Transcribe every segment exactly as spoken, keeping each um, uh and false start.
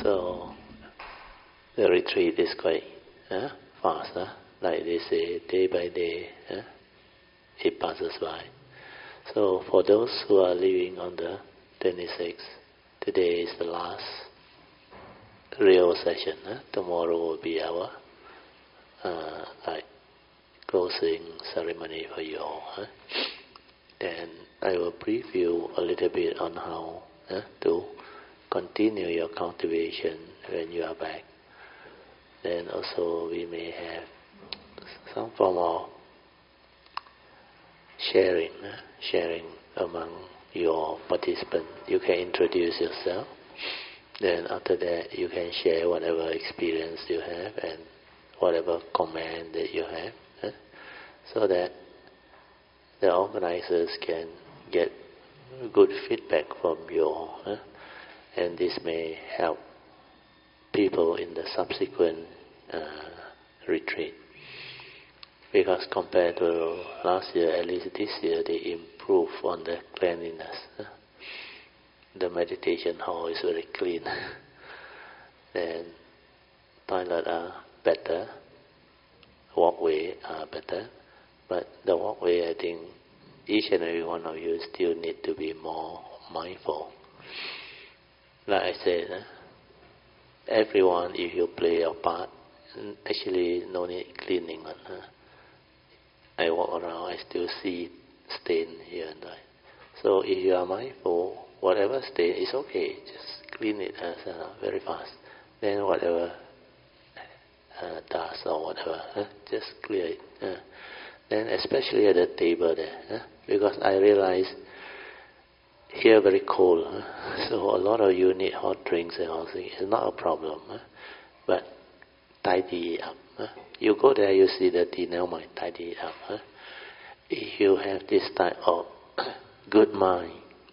So the retreat is quite uh, fast, huh? Like they say, day by day, uh, it passes by. So for those who are leaving on the twenty-sixth, today is the last real session. Huh? Tomorrow will be our uh, like closing ceremony for you all. Huh? Then I will brief you a little bit on how huh, to continue your cultivation when you are back. Then also we may have some form of sharing, uh, sharing among your participants. You can introduce yourself. Then after that you can share whatever experience you have and whatever comment that you have, uh, so that the organizers can get good feedback from you all, uh, and this may help people in the subsequent uh, retreat. Because compared to last year, at least this year, they improve on the cleanliness. The meditation hall is very clean. Then toilet are better, walkway are better, but the walkway, I think each and every one of you still need to be more mindful. Like I said, everyone, if you play your part, actually no need cleaning. I walk around, I still see stain here and there. So if you are mindful, whatever stain is okay, just clean it uh, very fast. Then whatever uh, dust or whatever, uh, just clear it. Uh. Then especially at the table there, uh, because I realize here very cold, uh, so a lot of you need hot drinks and all things. It's not a problem, uh, but tidy it up. Uh. You go there, you see the tea, never mind, tidy it up. Uh. If you have this type of good mind,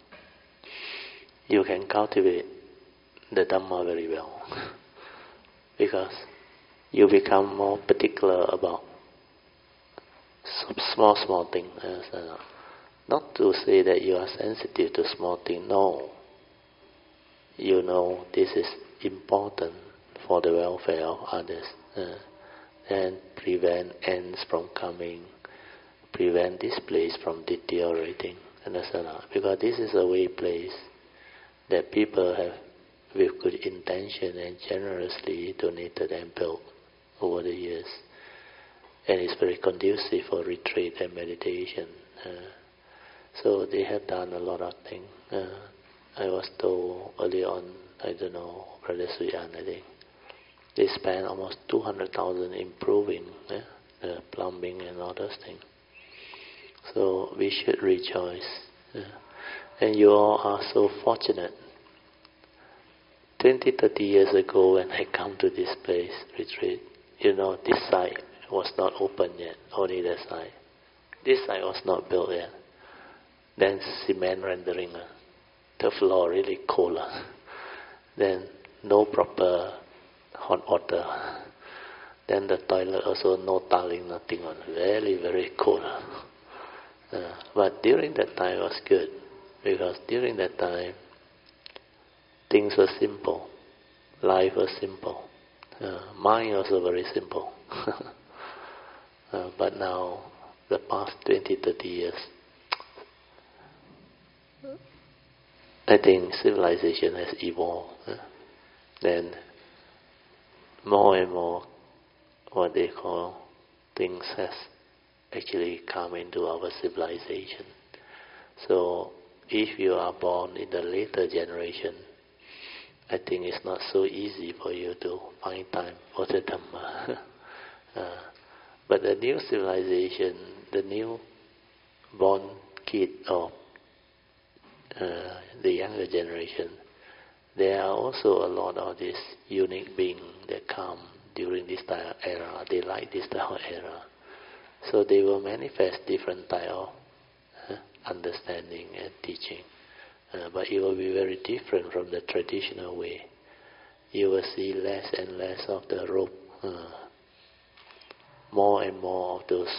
you can cultivate the Dhamma very well. Because you become more particular about some small, small things. Uh, not to say that you are sensitive to small things, no. You know this is important for the welfare of others. Uh, and prevent ants from coming, prevent this place from deteriorating, and et cetera. Because this is a way place that people have, with good intention and generously donated and built over the years. And it's very conducive for retreat and meditation. Uh, so they have done a lot of things. Uh, I was told early on, I don't know, Brother Suyan, I think, they spent almost two hundred thousand improving uh, the plumbing and all those things. So we should rejoice. Uh, and you all are so fortunate. Twenty, thirty years ago when I come to this place, retreat, you know, this side was not open yet, only that side. This side was not built yet. Then cement rendering, uh, the floor really cold. Uh, then no proper hot water. Then the toilet also no tiling, nothing on. Very, very cold. Uh, but during that time was good, because during that time things were simple, life was simple, uh, mind also very simple. uh, but now, the past twenty, thirty years, I think civilization has evolved. Uh, then more and more what they call things has actually come into our civilization. So if you are born in the later generation, I think it's not so easy for you to find time for the Dhamma. uh, but the new civilization, the new born kid of uh, the younger generation, there are also a lot of these unique beings that come during this type of era. They like this type of era. So they will manifest different type of uh, understanding and teaching. Uh, but it will be very different from the traditional way. You will see less and less of the rope, uh, more and more of those.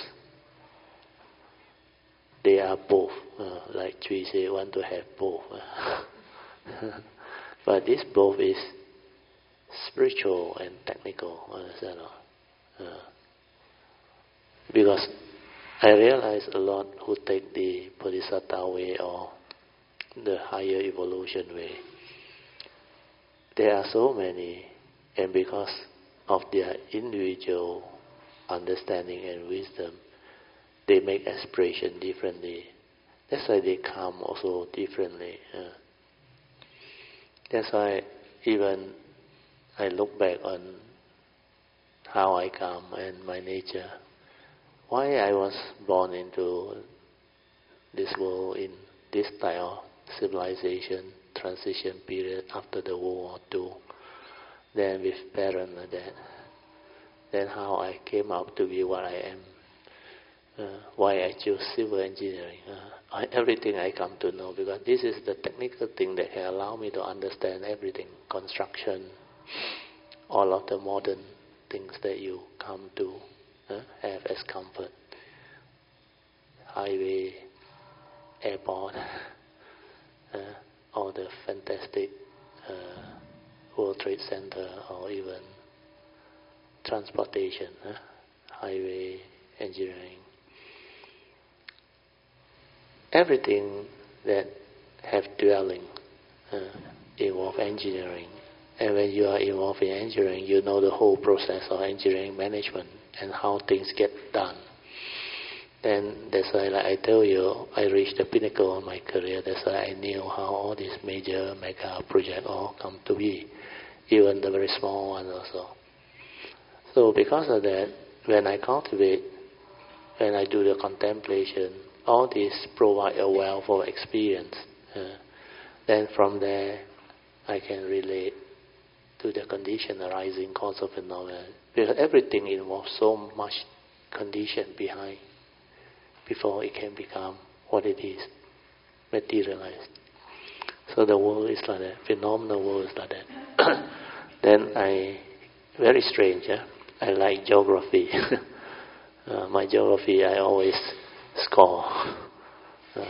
They are both, uh, like Chui say, want to have both. But this both is spiritual and technical. Understand? Uh, because I realize a lot who take the Bodhisattva way or the higher evolution way. There are so many, and because of their individual understanding and wisdom, they make aspiration differently. That's why they come also differently. Uh, that's why even I look back on how I come and my nature, why I was born into this world in this style of civilization, transition period after the World War Two, then with parents like that, then how I came up to be what I am, uh, why I choose civil engineering, uh, I, everything I come to know, because this is the technical thing that can allow me to understand everything, construction, all of the modern things that you come to uh, have as comfort, highway, airport, uh, all the fantastic uh, World Trade Center, or even transportation, uh, highway, engineering, everything that have dwelling uh, involve engineering. And when you are involved in engineering, you know the whole process of engineering management and how things get done. Then that's why, like I tell you, I reached the pinnacle of my career. That's why I knew how all these major mega projects all come to be, even the very small ones also. So because of that, when I cultivate, when I do the contemplation, all this provide a wealth of experience. Uh, then from there, I can relate to the condition arising cause of phenomena. Because everything involves so much condition behind before it can become what it is, materialized. So the world is like that, phenomenal world is like that. Then I, very strange, yeah? I like geography. uh, my geography I always score. Uh,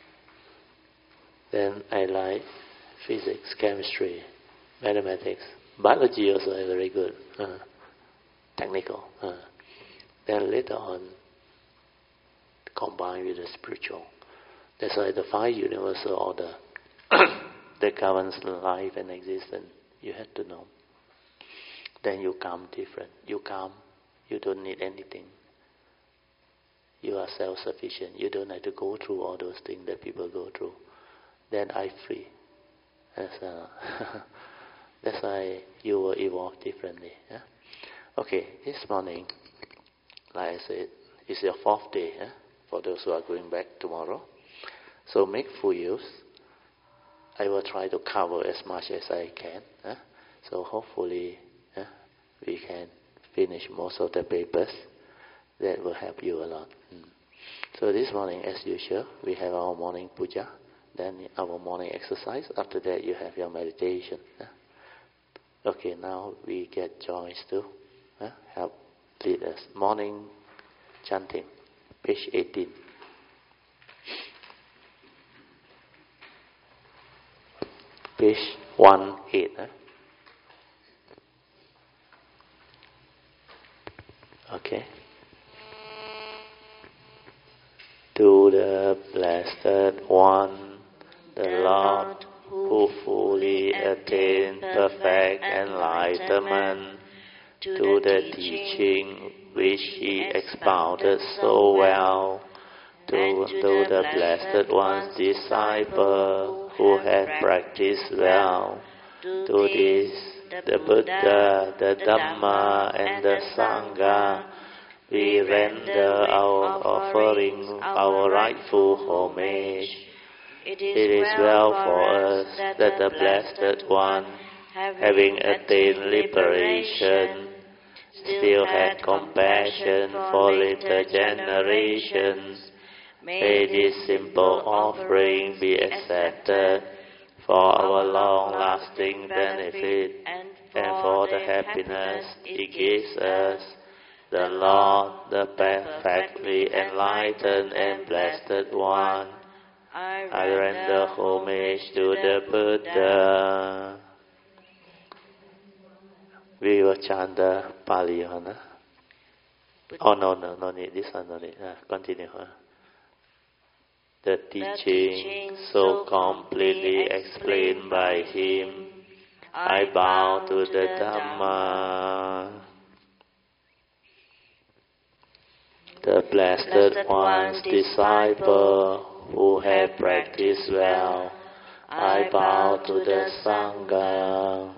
then I like physics, chemistry, mathematics, biology also is very good, uh, technical. Uh. Then later on, combined with the spiritual. That's why the five universal order that governs life and existence, you have to know. Then you come different. You come, you don't need anything. You are self-sufficient. You don't have to go through all those things that people go through. Then I free. That's, uh, that's why you will evolve differently. Yeah? Okay, this morning, like I said, it's your fourth day, yeah? For those who are going back tomorrow. So make full use. I will try to cover as much as I can. Yeah? So hopefully yeah, we can finish most of the papers. That will help you a lot. Mm. So this morning, as usual, we have our morning puja, then our morning exercise. After that, you have your meditation. Yeah? Okay, now we get Joyce to yeah, help lead us. Morning chanting, page eighteen. Page one eight. Eh? Okay. To the Blessed One, the Lord, who fully attained perfect enlightenment, to the teaching which he expounded so well, to, to the Blessed One's disciple, who had practiced well, to this, the Buddha, the Dhamma, and the Sangha, we render our offering, our rightful homage. It is well for us that the Blessed One, having attained liberation, still had compassion for later generations. May this simple offering be accepted for our long-lasting benefit and for the happiness it gives us. The Lord, the perfectly enlightened and Blessed One, I render homage to the Buddha. we will chant the Pali one. Huh? Oh no, no, no need. This one, no need. Uh, continue. Huh? The teaching so completely explained by him, I bow to the Dhamma. The Blessed One's disciple who have practiced well, I bow to the Sangha.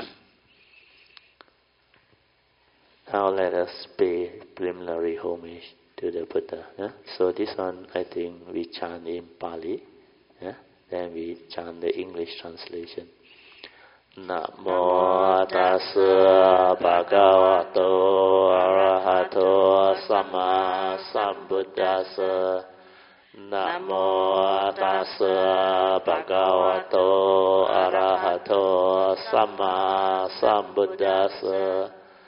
Now let us pay preliminary homage to the Buddha. Yeah? So this one, I think we chant in Pali. Yeah? Then we chant the English translation. Namo tassa bhagavato arahato sama sambuddhassa. Namo tassa bhagavato arahato sama sambuddhassa.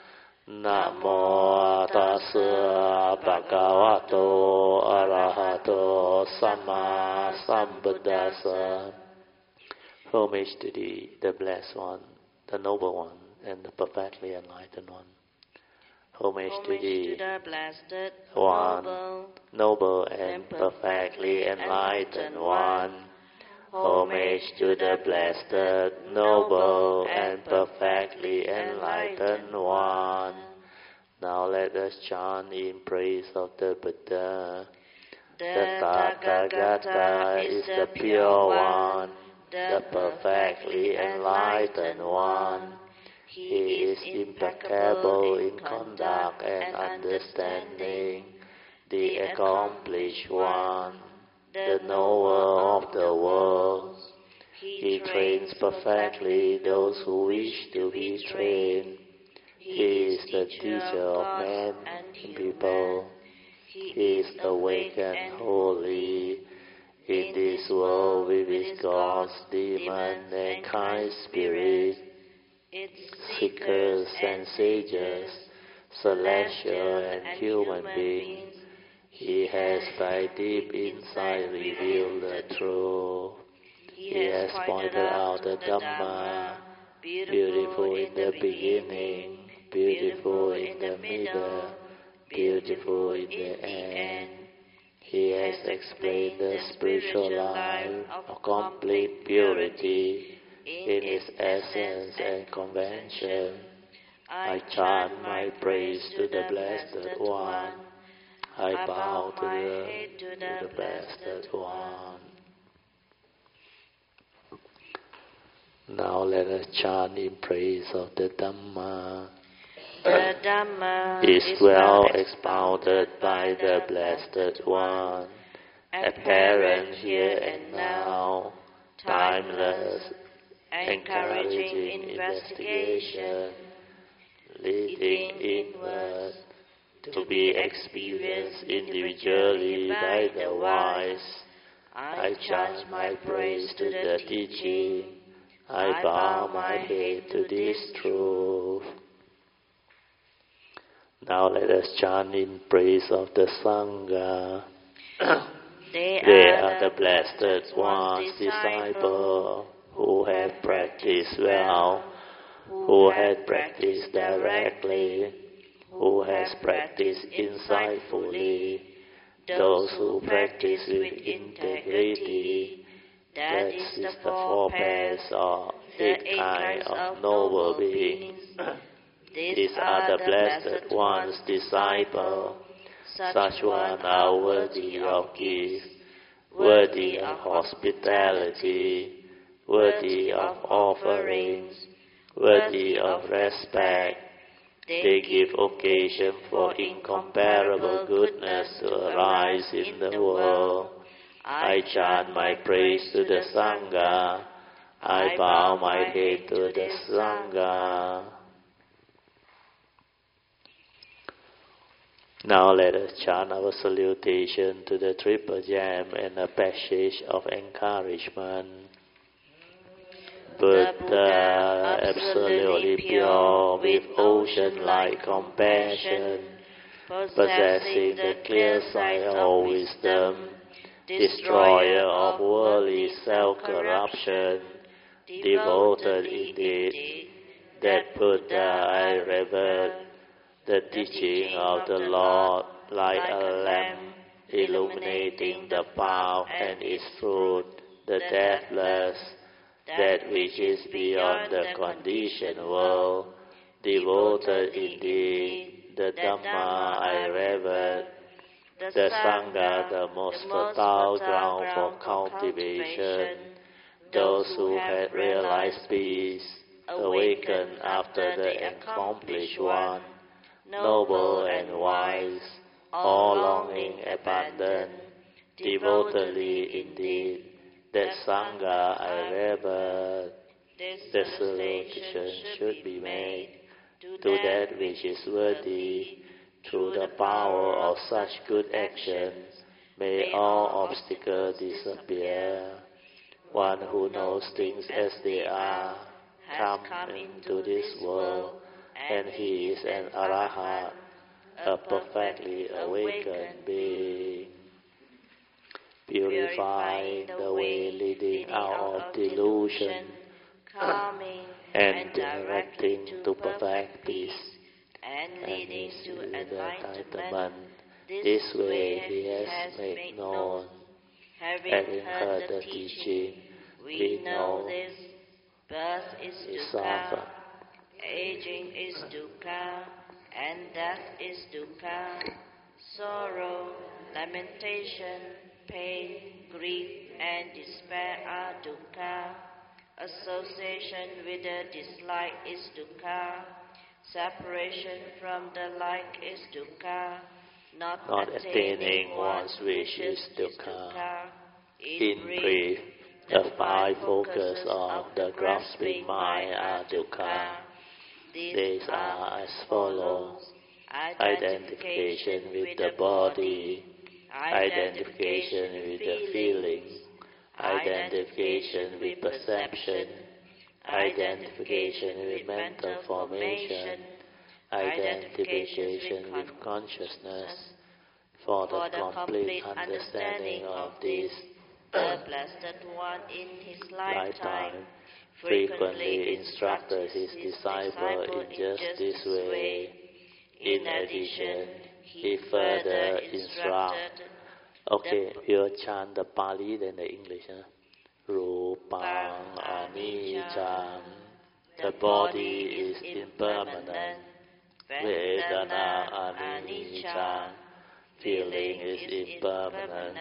Namo tassa bhagavato arahato sama sambuddhassa. Homage to the, the blessed one, the noble one, and the perfectly enlightened one. Homage, Homage to, the to the blessed one, noble, noble and perfectly enlightened one. Homage to the blessed, noble and perfectly enlightened one. Now let us chant in praise of the Buddha. The Tathagata is the pure one, the perfectly enlightened one. He is impeccable in conduct and understanding, the accomplished one, the knower of the world. He trains perfectly those who wish to be trained. He is the teacher of men and people. He is awake and holy. In this world we with gods, demons, and kind spirits, seekers and sages, celestial and human beings, he has by deep insight revealed the truth. He has pointed out the Dhamma, beautiful in the beginning, beautiful in the middle, beautiful in the end. He has explained the spiritual life of complete purity in its essence and convention. I chant my praise to the Blessed One. I bow to the, to the Blessed One. Now let us chant in praise of the Dhamma. The Dhamma is well expounded by the Blessed One, apparent here and now, timeless, encouraging investigation, leading inward, to be experienced individually by the wise. I chant my praise to the teaching. I bow my head to this truth. Now let us chant in praise of the Sangha. They, they are the Blessed One's disciple who have practiced well, who have practiced directly, who has practiced insightfully, those who practice with integrity. That is the four pairs or eight kinds of noble beings. These are the Blessed One's disciples. Such ones are worthy of gifts, worthy of hospitality, worthy of offerings, worthy of respect. They give occasion for incomparable goodness to arise in the world. I chant my praise to the Sangha. I bow my head to the Sangha. Now let us chant our salutation to the Triple Gem and a passage of encouragement. Buddha, absolutely pure, with ocean-like compassion, possessing the clear sight of wisdom, destroyer of worldly self-corruption, devoted indeed, that Buddha I revere, the teaching of the Lord like a lamp, illuminating the path and its fruit, the deathless, that which is beyond the conditioned world, devoted indeed, the Dhamma I revere, the Sangha, the most fertile ground for cultivation, those who had realized peace, awakened after the accomplished one, noble and wise, all longing abandoned, devotedly indeed, that Sangha I revere. The salutation should be made to that which is worthy. Through the power of such good actions, may all obstacles disappear. One who knows things as they are, come into this world, and he is an Arahat, a perfectly awakened being, purifying the way leading out of delusion, and directing to perfect peace, and leading to enlightenment. This way he has made known. Having heard the teaching, we know this. Birth is dukkha, aging is dukkha, and death is dukkha. Sorrow, lamentation, pain, grief, and despair are dukkha. Association with the dislike is dukkha. Separation from the like is dukkha. Not, Not attaining one's wish is dukkha. In brief, the five focuses of the grasping mind are dukkha. These are as follows: identification with the body, identification with the feelings, identification with perception, identification with mental formation, identification with consciousness. For the complete understanding of this, the Blessed One in his lifetime frequently instructed his disciple in just this way. In addition, he further instructed. Okay, we'll chant the Pali then the English. Huh? Rupang anicca, the body is impermanent. Vedana anicca, feeling is impermanent.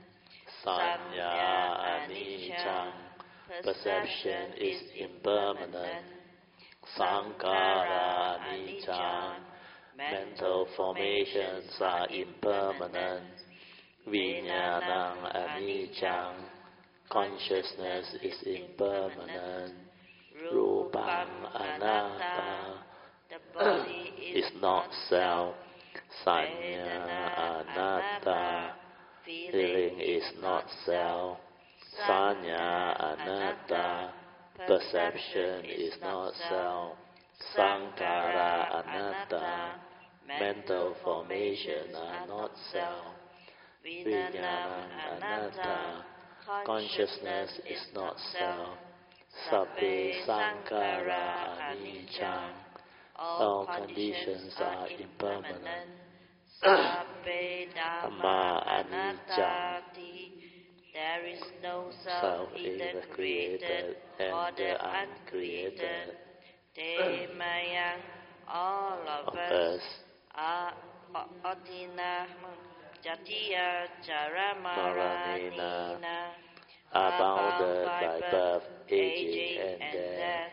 Sanya anicca, perception is impermanent. Sankhara anicca, mental formations are impermanent. Vijnanam anicca, consciousness is impermanent. Rupam anatta, the body is not self. Sanya anatta, feeling is not self. Sanya anatta, perception is not self. Sankhara anatta, mental formation are not self. Vijnana anatta, consciousness is not self. Sabbe sankhara anicca, all conditions are impermanent. Sabbe dhamma anicca, there is no self in the created or the uncreated. Te mayang, all of us are Atina Jatiya Jaramaranina, are bounded by birth, aging, and death.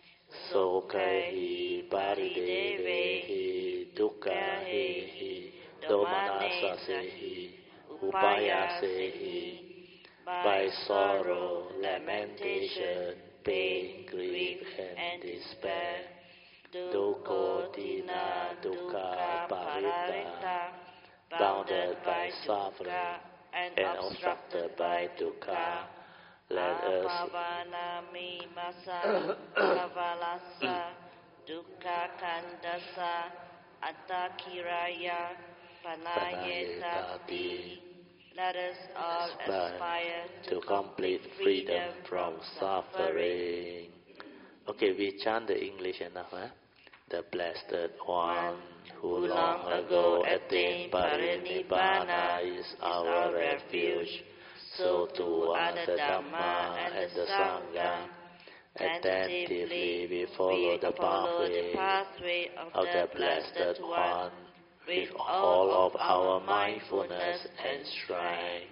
Sokahi paridevehi dukkhahi domanasasehi upayasehi, by sorrow, lamentation, pain, grief, and despair. Dukkhodina dukkha parita, bounded by suffering and obstructed by dukkha. Let us Apavanami masa kavalasa dukkha kandasa attakiraya panayetati. Let us all aspire to complete freedom from suffering. Okay, we chant the English enough, huh? The blessed one who long ago attained Parinibbana is our refuge. So too are the Dhamma and the Sangha. Attentively we follow the pathway of the blessed one with all of our mindfulness and strength.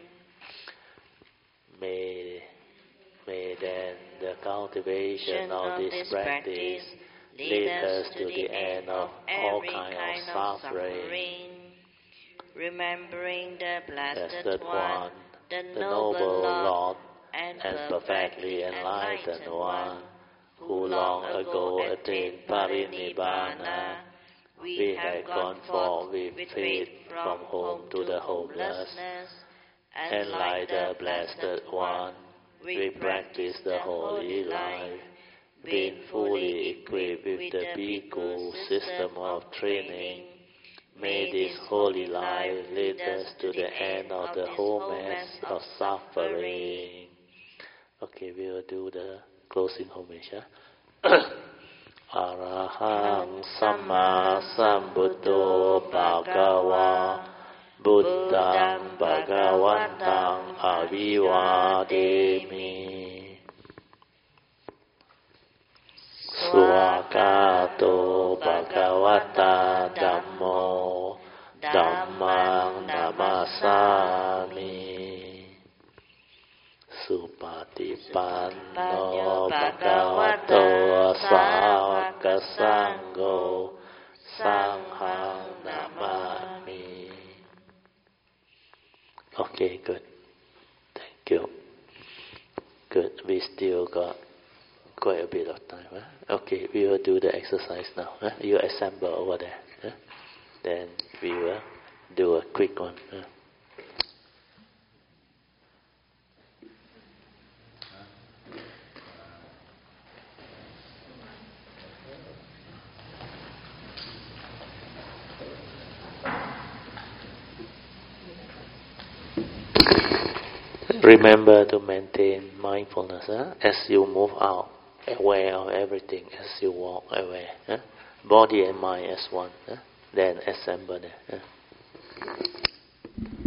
May, may then the cultivation of this practice lead us to the end of all kinds of suffering. Remembering the blessed, blessed one, the the noble noble Lord, Lord, and and perfectly enlightened one, who long ago attained Parinibbana, we have gone forth with faith from home to the homeless, and like the blessed one, we practice the holy life, being fully equipped with the Bhikkhu system of training. May this holy life lead us to the end of the whole mass of suffering. Okay, we will do the closing homage. Huh? Arahang Samma Sambuddho Bhagava Buddhang Bhagavantang Avivademi Swakato Bhagavata Dhammo Dhammang Namasami Supatipanno Bhagavato Sāvaka Sangho Sanghang Namami. Okay, good. Thank you. Good. We still got quite a bit of time. Huh? Okay, we will do the exercise now. Huh? You assemble over there. Huh? Then we will do a quick one. Huh? Remember to maintain mindfulness huh? As you move out, aware of everything. As you walk, aware. Huh? Body and mind as one. Huh? Then assemble there. Huh?